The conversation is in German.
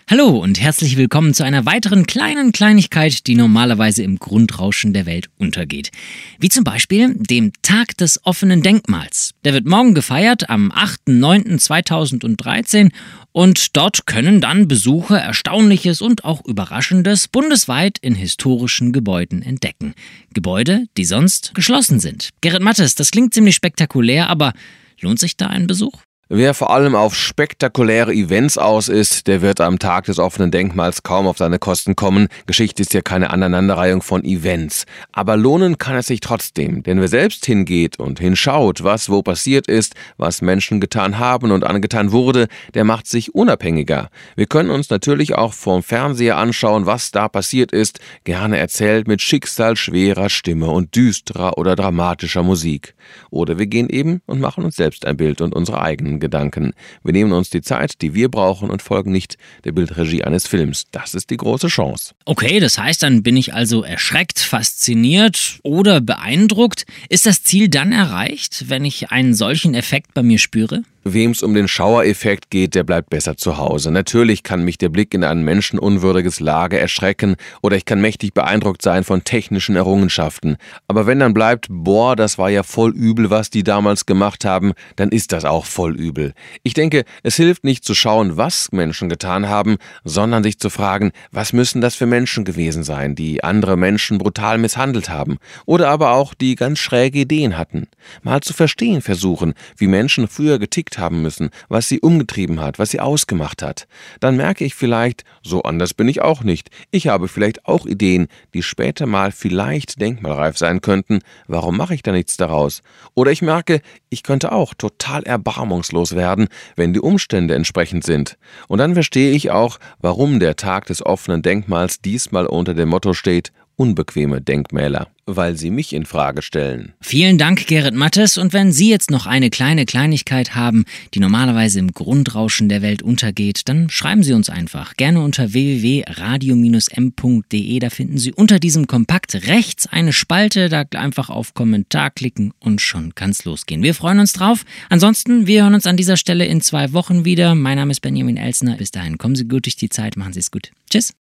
Hallo und herzlich willkommen zu einer weiteren kleinen Kleinigkeit, die normalerweise im Grundrauschen der Welt untergeht. Wie zum Beispiel dem Tag des offenen Denkmals. Der wird morgen gefeiert am 8.9.2013 und dort können dann Besucher Erstaunliches und auch Überraschendes bundesweit in historischen Gebäuden entdecken. Gebäude, die sonst geschlossen sind. Gerrit Mattes, das klingt ziemlich spektakulär, aber lohnt sich da ein Besuch? Wer vor allem auf spektakuläre Events aus ist, der wird am Tag des offenen Denkmals kaum auf seine Kosten kommen. Geschichte ist ja keine Aneinanderreihung von Events. Aber lohnen kann es sich trotzdem, denn wer selbst hingeht und hinschaut, was wo passiert ist, was Menschen getan haben und angetan wurde, der macht sich unabhängiger. Wir können uns natürlich auch vorm Fernseher anschauen, was da passiert ist, gerne erzählt mit schicksalsschwerer Stimme und düsterer oder dramatischer Musik. Oder wir gehen eben und machen uns selbst ein Bild und unsere eigenen Gedanken. Wir nehmen uns die Zeit, die wir brauchen und folgen nicht der Bildregie eines Films. Das ist die große Chance. Okay, das heißt, dann bin ich also erschreckt, fasziniert oder beeindruckt. Ist das Ziel dann erreicht, wenn ich einen solchen Effekt bei mir spüre? Wem es um den Schauereffekt geht, der bleibt besser zu Hause. Natürlich kann mich der Blick in ein menschenunwürdiges Lager erschrecken oder ich kann mächtig beeindruckt sein von technischen Errungenschaften. Aber wenn dann bleibt, boah, das war ja voll übel, was die damals gemacht haben, dann ist das auch voll übel. Ich denke, es hilft nicht zu schauen, was Menschen getan haben, sondern sich zu fragen, was müssen das für Menschen gewesen sein, die andere Menschen brutal misshandelt haben oder aber auch die ganz schräge Ideen hatten. Mal zu verstehen versuchen, wie Menschen früher getickt haben müssen, was sie umgetrieben hat, was sie ausgemacht hat. Dann merke ich vielleicht, so anders bin ich auch nicht. Ich habe vielleicht auch Ideen, die später mal vielleicht denkmalreif sein könnten. Warum mache ich da nichts daraus? Oder ich merke, ich könnte auch total erbarmungslos werden, wenn die Umstände entsprechend sind. Und dann verstehe ich auch, warum der Tag des offenen Denkmals diesmal unter dem Motto steht: unbequeme Denkmäler, weil sie mich in Frage stellen. Vielen Dank, Gerrit Mattes. Und wenn Sie jetzt noch eine kleine Kleinigkeit haben, die normalerweise im Grundrauschen der Welt untergeht, dann schreiben Sie uns einfach. Gerne unter www.radio-m.de. Da finden Sie unter diesem Kompakt rechts eine Spalte. Da einfach auf Kommentar klicken und schon kann's losgehen. Wir freuen uns drauf. Ansonsten, wir hören uns an dieser Stelle in 2 Wochen wieder. Mein Name ist Benjamin Elsner. Bis dahin, kommen Sie gut durch die Zeit. Machen Sie es gut. Tschüss.